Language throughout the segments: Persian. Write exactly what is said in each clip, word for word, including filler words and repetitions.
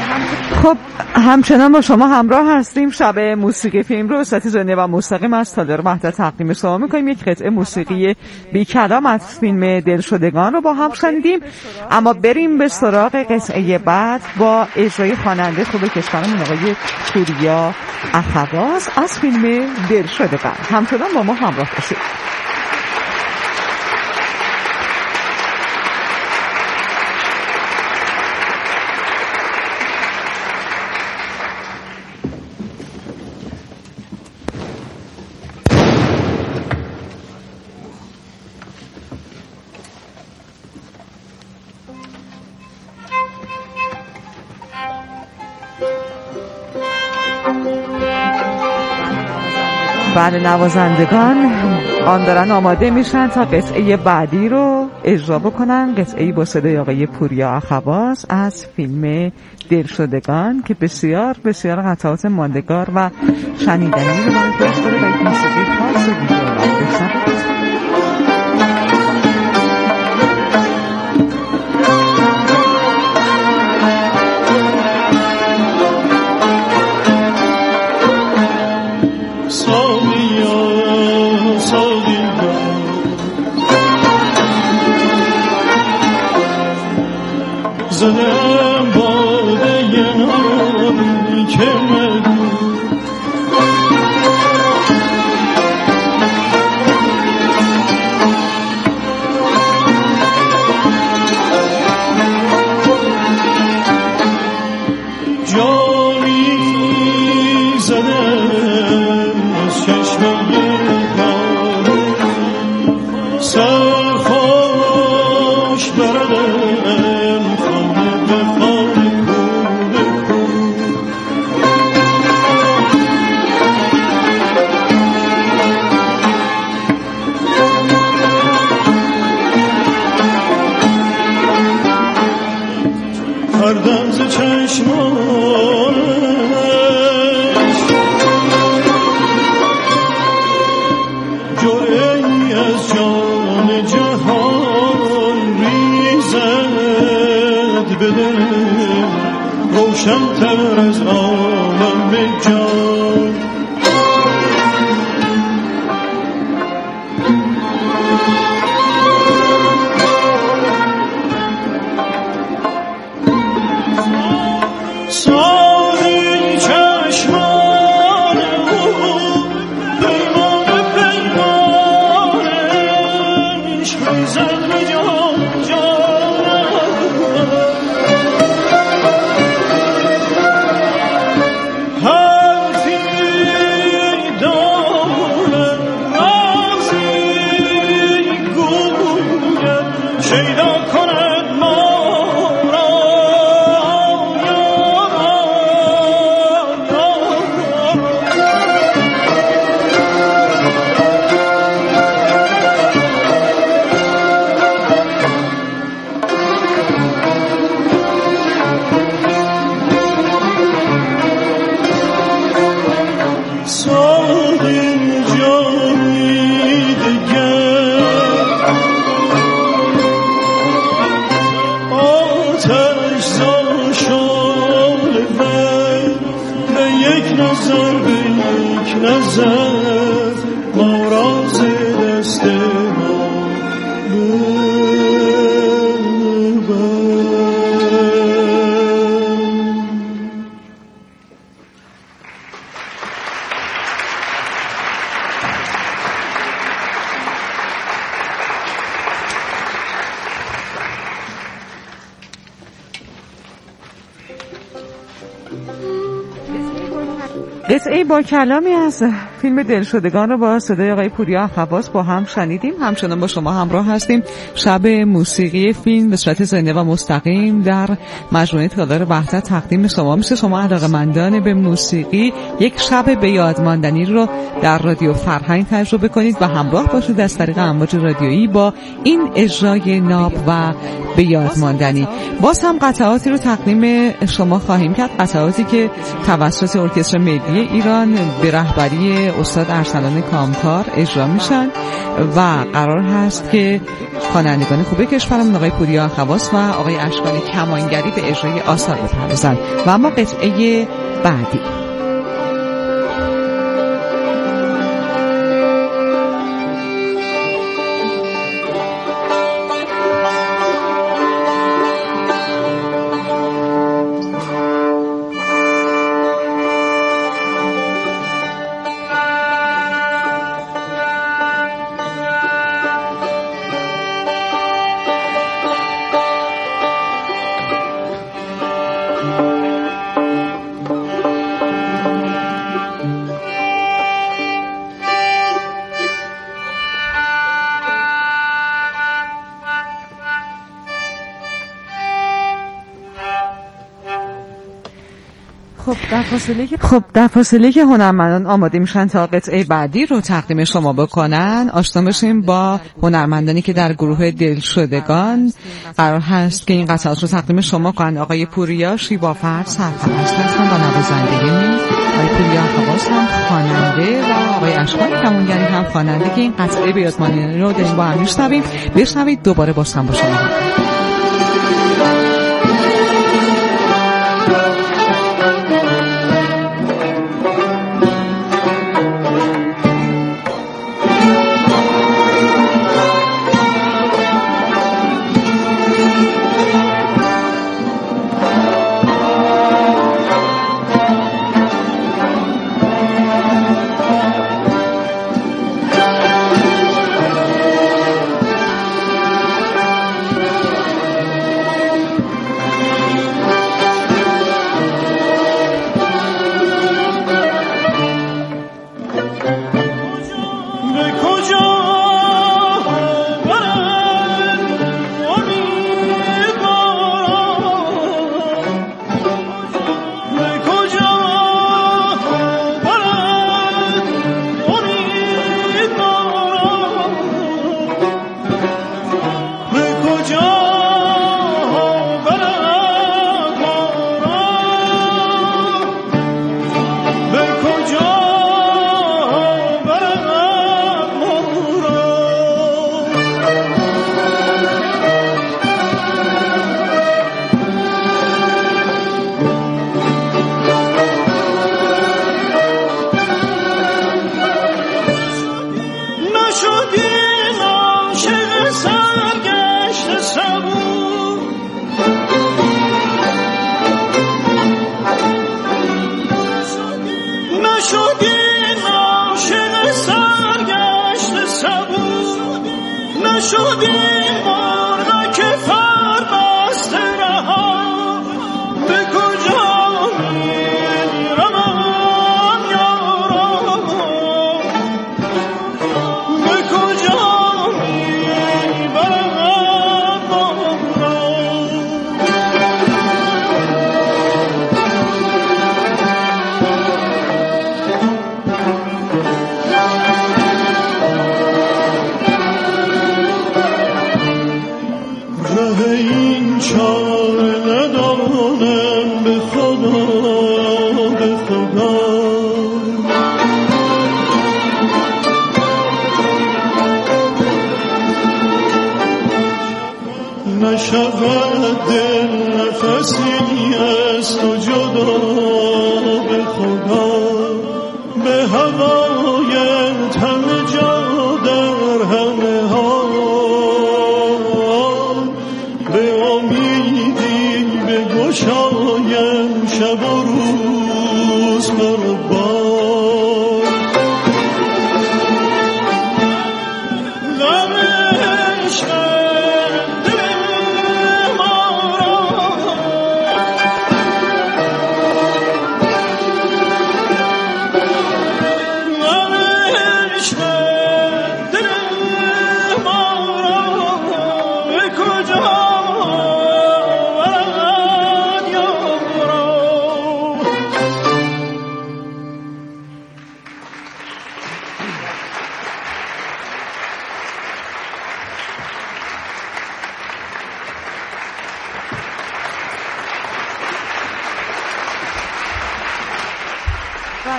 خب همچنان با شما همراه هستیم. شب موسیقی فیلم رو ساعت زنده و مستقیم از تالار وحدت تقدیم شما میکنیم. یک قطعه موسیقی بی کلام از فیلم دلشدگان رو با هم شنیدیم، اما بریم به سراغ قطعه بعد با اجرای خواننده خوب کشورمون آقای پوریا اخواز از فیلم دلشدگان. همچنان با ما همراه باشید. بله، نوازندگان آن دارن آماده میشن تا قطعه بعدی رو اجرا بکنن. قطعه‌ای با صدای آقای پوریا اخواز از فیلم دلشدگان که بسیار بسیار قطعات ماندگار و شنیدنی رو باید داشته و یک موسیقی خاص دیگه رو بشنوید. زدم باده ناری که مگو جانی زدم از چشمه کاری سرخوش بردم هردم ز چشمانش جرعه‌ای از جان جهان ریزد به دل روشن تر از عالم جان. قطعه با کلامی از فیلم دلشدگان رو با صدای آقای پوریا اخواز با هم شنیدیم. همچنان با شما همراه هستیم. شب موسیقی فیلم به صورت زنده و مستقیم در مجموعه تالار وحدت تقدیم شما میشه. شما علاقه‌مندان به موسیقی یک شب به یاد ماندنی رو در رادیو فرهنگ تجربه کنید و همراه باشید از طریق امواج رادیویی با این اجرای ناب و به یاد ماندنی. باز هم قطعاتی رو تقدیم شما خواهیم کرد، قطعاتی که توسط ارکستر ملی ایران به رهبری استاد ارسلان کامکار اجرا میشن و قرار هست که خوانندگان خوب کشورمون آقای پوریا خواص و آقای اشکانی کمانگری به اجرای آثار بپردازند. و اما قطعه بعدی خب در فاصله که خب در فاصله که هنرمندان آماده میشن تا قطعه بعدی رو تقدیم شما بکنن، آشنا بشیم با هنرمندانی که در گروه دلشدگان قرار هست که این قطعات رو تقدیم شما کنن. آقای پوریا شیبافرد سرپرست هستن و نوازندگی، آقای پوریا خواص هم خواننده و آقای اشکانی کمانگری هم خواننده که این قطعه به یادمانی رو داریم با هم میشنویم. بشنوید دوباره باشم با شما.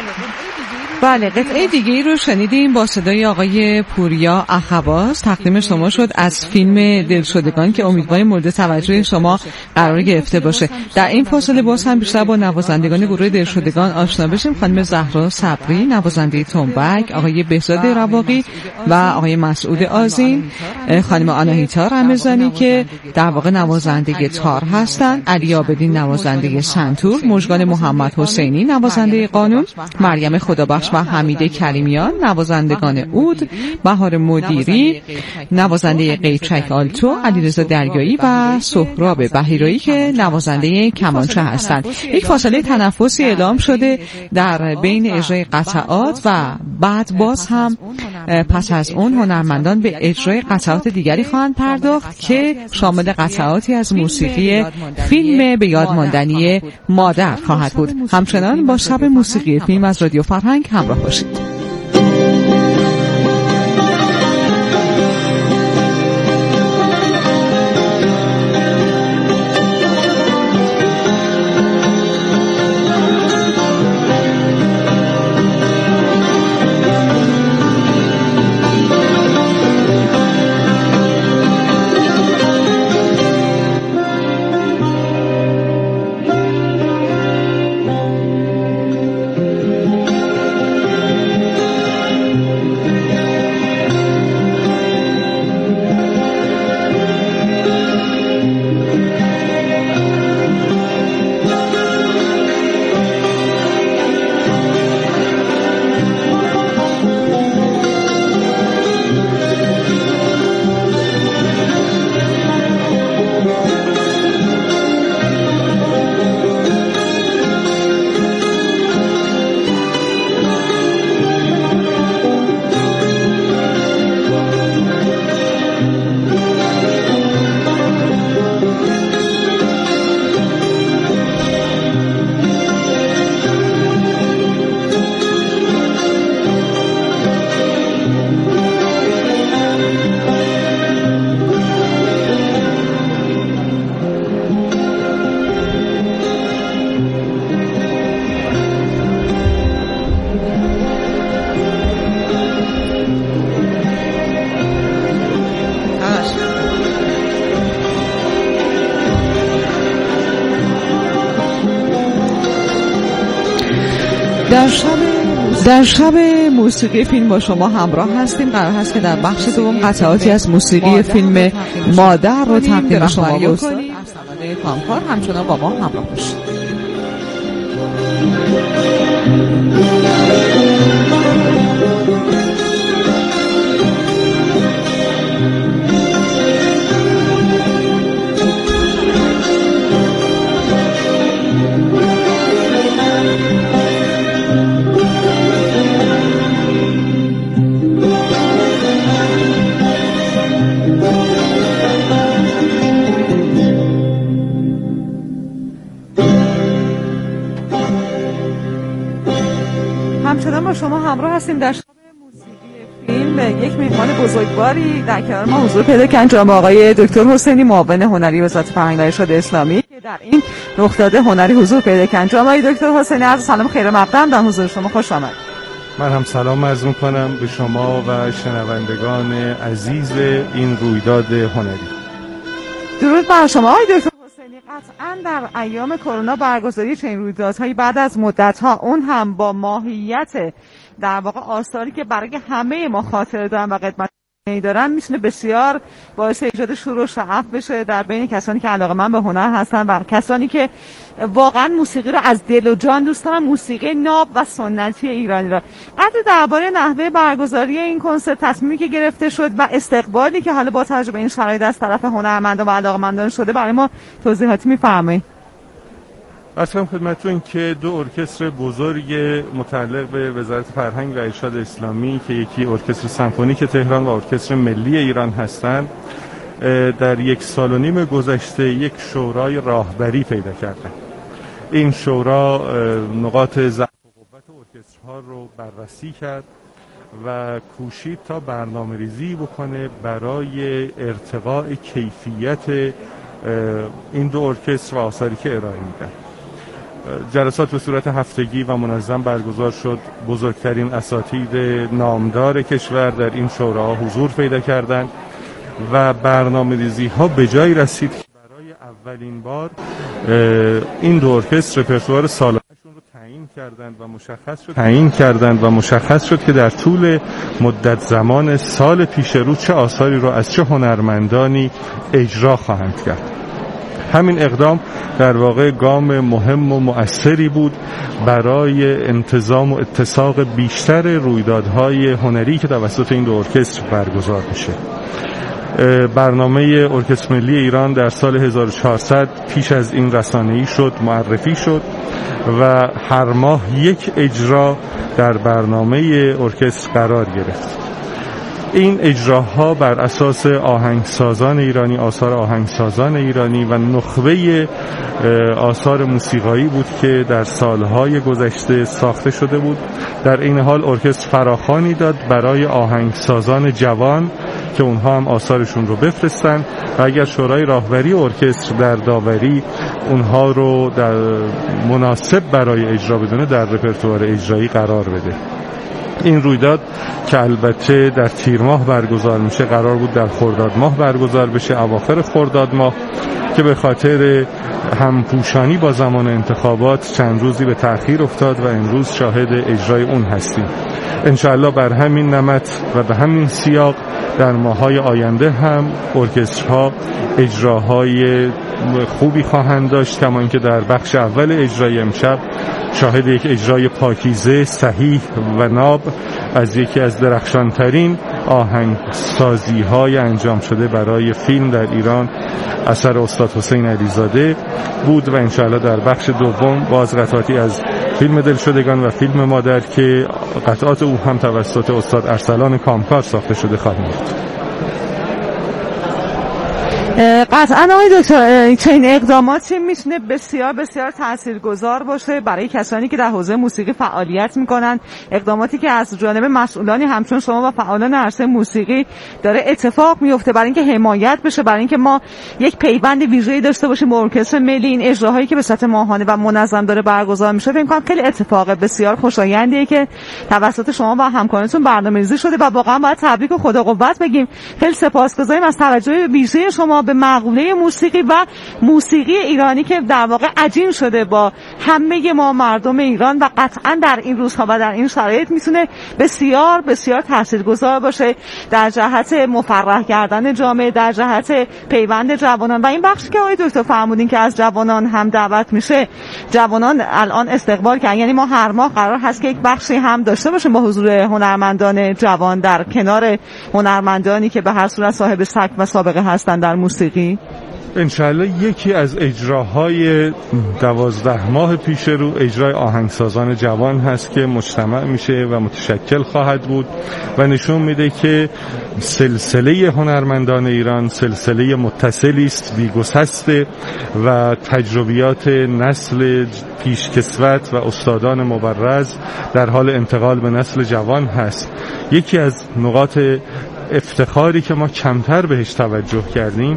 بله، قطعه دیگه رو شنیدیم با صدای آقای پوریا اخواز. تقدیم شما شد از فیلم دلشدگان که امیدواریم مورد توجه شما قرار گرفته باشه. در این فاصله باز هم بیشتر با نوازندگان گروه دلشدگان آشنا بشیم. خانم زهرا صبری نوازنده تنبک، آقای بهزاد رواقی و آقای مسعود آذین، خانم آناهیتا رمضانی که در واقع نوازنده تار هستند، علی عابدین نوازنده سنتور، مژگان محمد حسینی نوازنده قانون، مریم خدابخش و حمیده کریمیان نوازندگان عود، بهار مدیری نوازنده قیچک آلتو، علیرضا دریایی و سهراب بهیرایی که نوازنده کمانچه هستند. یک فاصله تنفسی اعلام شده در بین اجرای قطعات و بعد باز هم پس از اون هنرمندان به اجرای قطعات دیگری خواهند پرداخت که شامل قطعاتی از موسیقی فیلم به یاد ماندنی مادر خواهد بود. همچنان با شب موسیقی فیلم از رادیو فرهنگ همراه باشید. در شب در شب موسیقی فیلم با شما همراه هستیم. قرار هست که در بخش دوم قطعاتی از موسیقی فیلم مادر رو تقدیم شما بکنیم. از صنایع کامکار همچنان با ما همراه باشید. همچنان با شما همراه هستیم در شب موسیقی فیلم. یک میهمان بزرگواری در کنار ما حضور پیدا کردن جناب آقای دکتر حسینی، معاون هنری وزارت فرهنگ و ارشاد اسلامی که در این رخداد هنری حضور پیدا کردن. جناب آقای دکتر حسینی عرض سلام خیر مقدم در حضور شما، خوش آمد. من هم سلام عرض می‌کنم به شما و شنوندگان عزیز این رویداد هنری. درود بر شما آقای دکتر حسینی. قطعاً در ایام کرونا برگزاری چنین رویدادهایی بعد از مدت‌ها، اون هم با ماهیت در واقع آثاری که برای همه ما خاطره دارن و قدمت دارن، میتونه بسیار باعث ایجاد شور و شعف بشه در بین کسانی که علاقه‌مند به هنر هستن و کسانی که واقعا موسیقی رو از دل و جان دوست دارن، موسیقی ناب و سنتی ایرانی را. قدر درباره نحوه برگزاری این کنسرت، تصمیمی که گرفته شد و استقبالی که حالا با توجه به این شرایط از طرف هنرمندان و علاقه‌مندان شده برای ما توضیحاتی می‌فرمایید؟ اصلا خدمتتون که دو ارکستر بزرگ متعلق به وزارت فرهنگ و ارشاد اسلامی که یکی ارکستر سمفونیک تهران و ارکستر ملی ایران هستند، در یک سال و نیم گذشته یک شورای راهبری پیدا کردند. این شورا نقاط ضعف و قوت ارکسترها رو بررسی کرد و کوشید تا برنامه‌ریزی بکنه برای ارتقاء کیفیت این دو ارکستر و آثاری که ارائه میدن. جلسات به صورت هفتگی و منظم برگزار شد. بزرگترین اساتید نامدار کشور در این شوراها حضور پیدا کردند و برنامه‌ریزی ها به جایی رسید که برای اولین بار این دو ارکستر رپرتوار سالانه‌شون رو تعیین کردند و مشخص شد تعیین کردند و مشخص شد که در طول مدت زمان سال پیش رو چه آثاری رو از چه هنرمندانی اجرا خواهند کرد. همین اقدام در واقع گام مهم و مؤثری بود برای انتظام و اتساق بیشتر رویدادهای هنری که توسط این دو ارکستر برگزار میشه. برنامه ارکستر ملی ایران در سال هزار و چهارصد پیش از این رسانه‌ای شد، معرفی شد و هر ماه یک اجرا در برنامه ارکستر قرار گرفت. این اجراها بر اساس آهنگسازان ایرانی، آثار آهنگسازان ایرانی و نخبه آثار موسیقایی بود که در سالهای گذشته ساخته شده بود. در این حال ارکستر فراخوانی داد برای آهنگسازان جوان که اونها هم آثارشون رو بفرستن و اگر شورای راهبری ارکستر در داوری اونها رو در مناسب برای اجرا بدونه در رپرتوار اجرایی قرار بده. این رویداد که البته در تیر ماه برگزار میشه قرار بود در خرداد ماه برگزار بشه، اواخر خرداد ماه، که به خاطر همپوشانی با زمان انتخابات چند روزی به تأخیر افتاد و امروز شاهد اجرای اون هستیم. انشاءالله بر همین نمط و به همین سیاق در ماهای آینده هم ارکسترها اجراهای خوبی خواهند داشت، کما اینکه در بخش اول اجرای امشب شاهد یک اجرای پاکیزه، صحیح و ناب از یکی از درخشانترین آهنگسازی های انجام شده برای فیلم در ایران اثر استاد حسین علیزاده بود و انشاءالله در بخش دوم باز قطعاتی از فیلم دلشدگان و فیلم مادر که قطعات او هم توسط استاد ارسلان کامکار ساخته شده خواهیم بود. قطعا آقای دکتر چنین اقداماتی میتونه بسیار بسیار تاثیرگذار باشه برای کسانی که در حوزه موسیقی فعالیت میکنن، اقداماتی که از جانب مسئولانی همچون شما و فعالان عرصه موسیقی داره اتفاق میفته برای اینکه حمایت بشه، برای اینکه ما یک پیوند ویژه‌ای داشته باشیم با ارکستر ملی. این اجراهایی که به صورت ماهانه و منظم داره برگزار میشه فکر کنم خیلی اتفاق بسیار خوشایندیه که توسط شما و همکارانتون برنامه‌ریزی شده و واقعا باید تبریک و خدا قوت بگیم. خیلی سپاسگزاریم از توجه ویژه شما به مقوله موسیقی و موسیقی ایرانی که در واقع عجین شده با همه ما مردم ایران و قطعا در این روزها و در این شرایط میتونه بسیار بسیار تاثیرگذار باشه در جهت مفرح کردن جامعه، در جهت پیوند جوانان. و این بخشی که آقای دکتر فرمودین که از جوانان هم دعوت میشه، جوانان الان استقبال کردن، یعنی ما هر ماه قرار هست که یک بخشی هم داشته باشیم با حضور هنرمندان جوان در کنار هنرمندانی که به هر صورت صاحب سبک و سابقه هستن در موسیقی. انشاءالله یکی از اجراهای دوازده ماه پیش رو اجرای آهنگسازان جوان هست که مجتمع میشه و متشکل خواهد بود و نشون میده که سلسله هنرمندان ایران سلسله متصلی است، بی‌گسسته و تجربیات نسل پیشکسوت و استادان مبرز در حال انتقال به نسل جوان هست. یکی از نقاط افتخاری که ما کمتر بهش توجه کردیم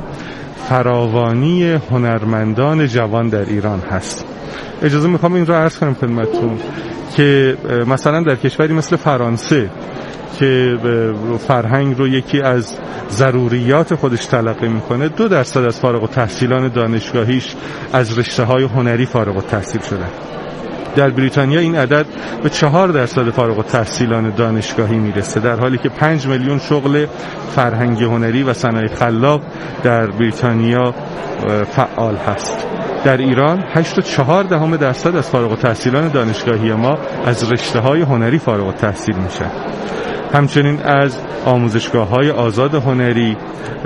فراوانی هنرمندان جوان در ایران هست. اجازه میخوام این رو عرض کنم خدمتتون که مثلا در کشوری مثل فرانسه که فرهنگ رو یکی از ضروریات خودش تلقی میکنه، دو درصد از فارغ التحصیلان دانشگاهیش از رشته‌های هنری فارغ التحصیل شدن. در بریتانیا این عدد به چهار درصد فارغ التحصیلان دانشگاهی میرسه، در حالی که پنج میلیون شغل فرهنگی هنری و صنایع خلاق در بریتانیا فعال هست. در ایران هشت و چهار دهم درصد از فارغ التحصیلان دانشگاهی ما از رشته‌های هنری فارغ التحصیل میشن. همچنین از آموزشگاه‌های آزاد هنری،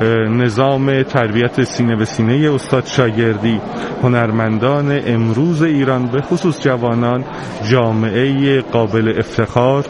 نظام تربیت سینه به سینه استاد شاگردی، هنرمندان امروز ایران به خصوص جوانان جامعه قابل افتخار،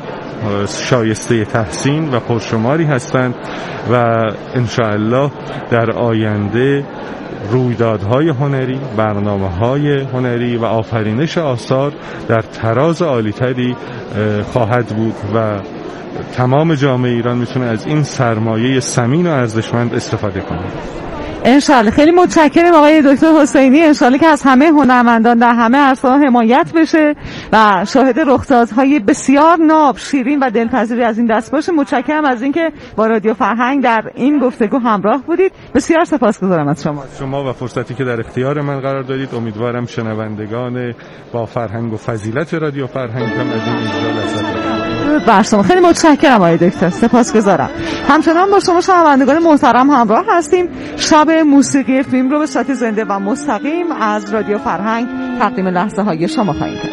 شایسته تحسین و پرشماری هستند و انشاءالله در آینده رویدادهای هنری، برنامه‌های هنری و آفرینش آثار در تراز عالی‌تری خواهد بود و تمام جامعه ایران میتونه از این سرمایه ثمین و ارزشمند استفاده کنه. انشالله. خیلی متشکرم آقای دکتر حسینی. انشالله که از همه هنرمندان در همه عرصه‌ها حمایت بشه و شاهد رخدادهای بسیار ناب، شیرین و دلپذیری از این دست باشه. متشکرم از اینکه با رادیو فرهنگ در این گفتگو همراه بودید. بسیار سپاسگزارم از شما. شما و فرصتی که در اختیار من قرار دادید. امیدوارم شنوندگان با فرهنگ و فضیلت رادیو فرهنگ هم از این اجرا لذت ببرند. بر شما خیلی متشکرم آقای دکتر. سپاسگزارم. همچنان با شما شنوندگان محترم همراه هستیم. شب موسیقی فیلم رو به صورت زنده و مستقیم از رادیو فرهنگ تقدیم لحظه های شما خواهیم کرد.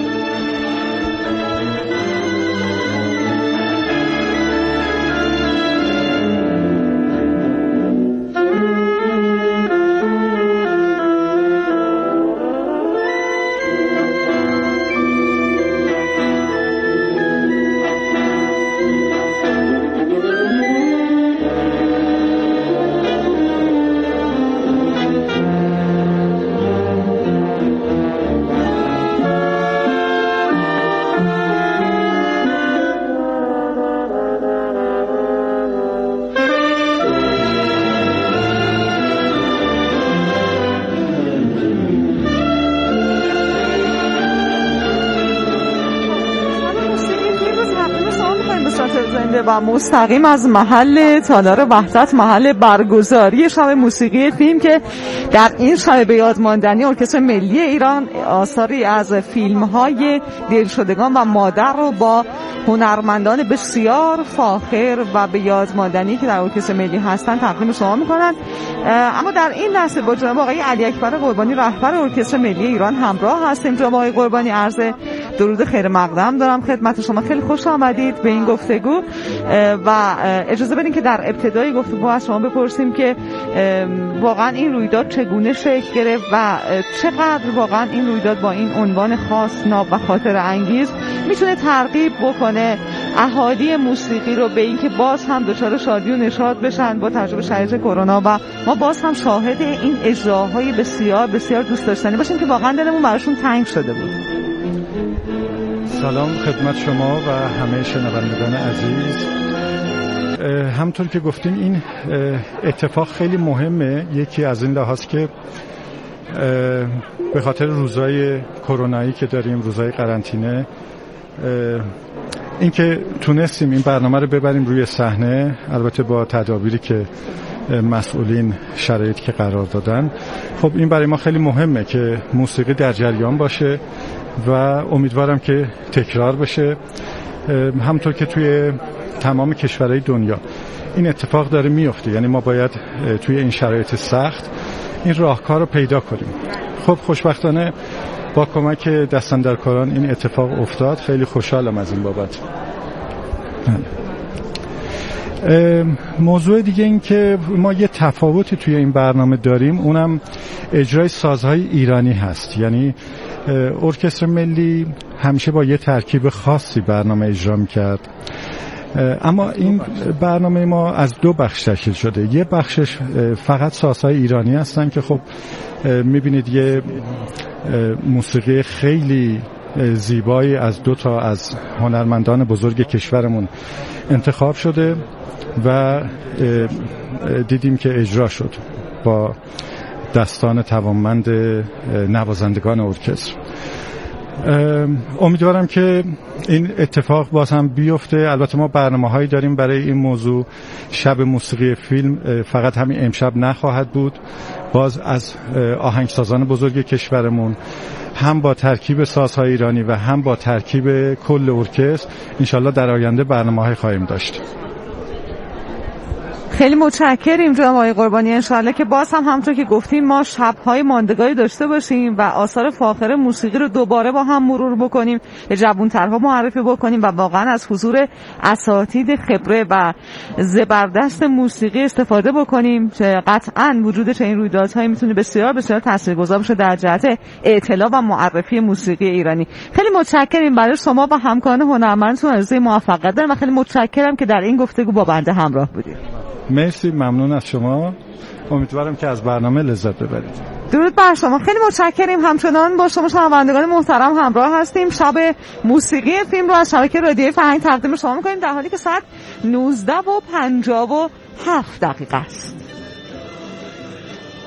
و مستقیم از محل تالار وحدت، محل برگزاری شب موسیقی فیلم که در این شب به یاد ماندنی ارکستر ملی ایران آثاری از فیلم‌های دلشدگان و مادر رو با هنرمندان بسیار فاخر و به یاد ماندنی که در ارکستر ملی هستن تقدیم شما می‌کنن. اما در این لحظه با جناب آقای علی اکبر قربانی رهبر ارکستر ملی ایران همراه هستیم. جناب آقای قربانی، عرض درود خیر مقدم دارم خدمت شما. خیلی خوش آمدید به این گفتگو و اجازه بدین که در ابتدای گفتگو از شما بپرسیم که واقعا این رویداد چگونه شکل گرفت و چقدر واقعا این رویداد با این عنوان خاص، ناب و خاطر انگیز میتونه ترغیب بکنه اهالی موسیقی رو به اینکه باز هم دچار شادی و نشاط بشن با تجربه شرایط کرونا و ما باز هم شاهد این اجراهای بسیار بسیار دوست داشتنی باشیم که واقعا دلمون براشون تنگ شده بود. سلام خدمت شما و همه شنوندگان عزیز. همطور که گفتین این اتفاق خیلی مهمه. یکی از این لحاظ که به خاطر روزهای کرونایی که داریم، روزهای قرنطینه، اینکه تونستیم این برنامه رو ببریم روی صحنه، البته با تدابیری که مسئولین شرایطی که قرار دادن. خب این برای ما خیلی مهمه که موسیقی در جریان باشه و امیدوارم که تکرار بشه. همونطور که توی تمام کشورهای دنیا این اتفاق داره میفته، یعنی ما باید توی این شرایط سخت این راهکار رو پیدا کنیم. خب خوشبختانه با کمک دستاندرکاران این اتفاق افتاد. خیلی خوشحالم از این بابت. موضوع دیگه این که ما یه تفاوتی توی این برنامه داریم، اونم اجرای سازهای ایرانی هست. یعنی ارکستر ملی همیشه با یه ترکیب خاصی برنامه اجرا می‌کرد، اما این برنامه ما از دو بخش تشکیل شده. یه بخشش فقط سازهای ایرانی هستن که خب می‌بینید یه موسیقی خیلی زیبایی از دو تا از هنرمندان بزرگ کشورمون انتخاب شده و دیدیم که اجرا شد با دستان توانمند نوازندگان ارکستر. امیدوارم که این اتفاق باز هم بیفته. البته ما برنامه‌هایی داریم برای این موضوع. شب موسیقی فیلم فقط همین امشب نخواهد بود، باز از آهنگسازان بزرگ کشورمون هم با ترکیب سازهای ایرانی و هم با ترکیب کل ارکستر انشالله در آینده برنامه‌های خواهیم داشت. خیلی متشکریم جناب آقای قربانی. انشالله که باز هم همونطور که گفتیم ما شب‌های ماندگاری داشته باشیم و آثار فاخر موسیقی رو دوباره با هم مرور بکنیم، به جوان‌ترها معرفی بکنیم و واقعا از حضور اساتید خبره و زبردست موسیقی استفاده بکنیم که قطعاً وجود چنین رویدادهایی میتونه بسیار بسیار تاثیرگذار باشه در جهت اطلاع و معرفی موسیقی ایرانی. خیلی متشکریم برای شما و همکاران هنرمندتون. آرزوی موفقیت دارم و خیلی متشکرم که در این گفتگو با بنده همراه بودید. مرسی، ممنون از شما. امیدوارم که از برنامه لذت ببرید. درود بر شما. خیلی متشکریم. همچنان با شما شنوندگان محترم همراه هستیم. شب موسیقی فیلم رو از شبکه رادیو فرهنگ تقدیم شما می‌کنیم در حالی که ساعت نوزده و پنجاه و هفت دقیقه است.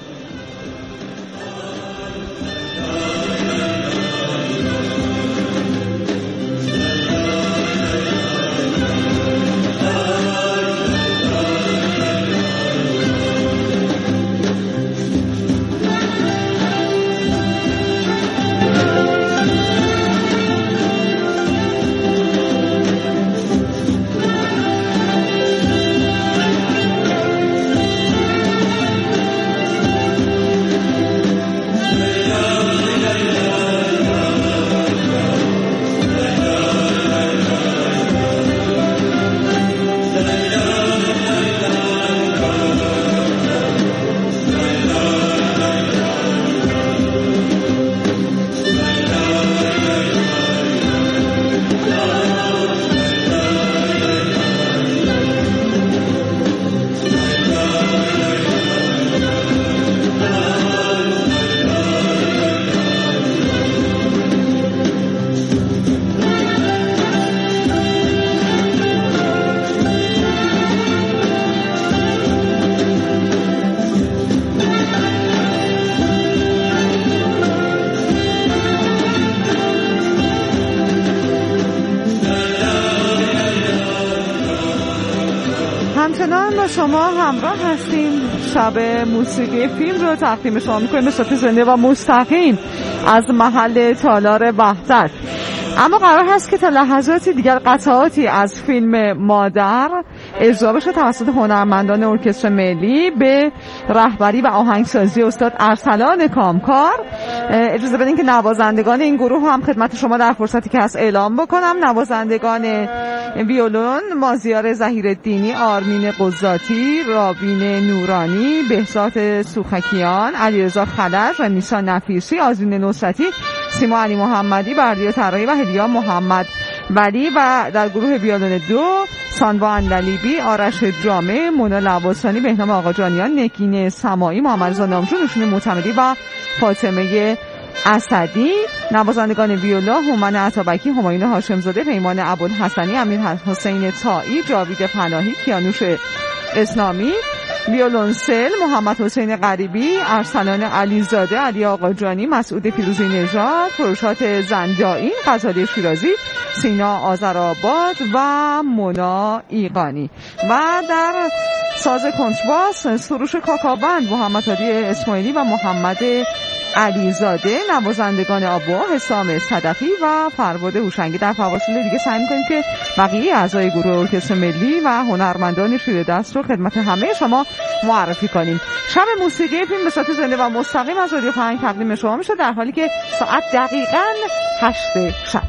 شما همراه هستیم. شب موسیقی فیلم رو تقدیم شما میکنیم به صورت زنده و مستقیم از محل تالار وحدت. اما قرار هست که تا لحظاتی دیگر قطعاتی از فیلم مادر اجرا بشه توسط هنرمندان ارکستر ملی به رهبری و آهنگسازی استاد ارسلان کامکار. اجازه بدین که نوازندگان این گروه هم خدمت شما در فرصتی که هست اعلام بکنم. نوازندگان ویولون مازیار ظهیرالدینی، آرمین قضاتی، رابین نورانی، بهزاد سوخکیان، علیرضا خلج، رمیسا نفیسی، آذین نصرتی، سیما علی محمدی، بردیا طرایی و هدیه محمد ولی. و در گروه ویولون دو سانوا اندلیبی، آرش جامع، مونا لواسانی، بهنام آقاجانیان، نگین سماعی، محمد رضا نامجو، نوشین معتمدی و فاطمه اسدی. نوازندگان ویولا هومن عطابکی، همایون هاشمزاده، پیمان ابوالحسنی، امیر حسین طایی، جاوید پناهی، کیانوش اسلامی. ویولونسل محمد حسین غریبی، ارسلان علیزاده، علی آقاجانی، مسعود فیروزی نژاد، فروشات زندائین، غزاله شیرازی، سینا آذرآباد و مونا ایقانی. و در ساز کنترباس سروش کاکاوند محمد هادی اسماعیلی و محمد علیزاده. نوازندگان آبوا حسام صدفی و فرباد هوشنگی. در فواصل دیگه سعی می‌کنیم که بقیه اعضای گروه ارکستر ملی و هنرمندان شیر دست رو خدمت همه شما معرفی کنیم. شب موسیقی فیلم به صورت زنده و مستقیم از رادیو فرهنگ تقدیم شما میشه در حالی که ساعت دقیقاً هشت شب.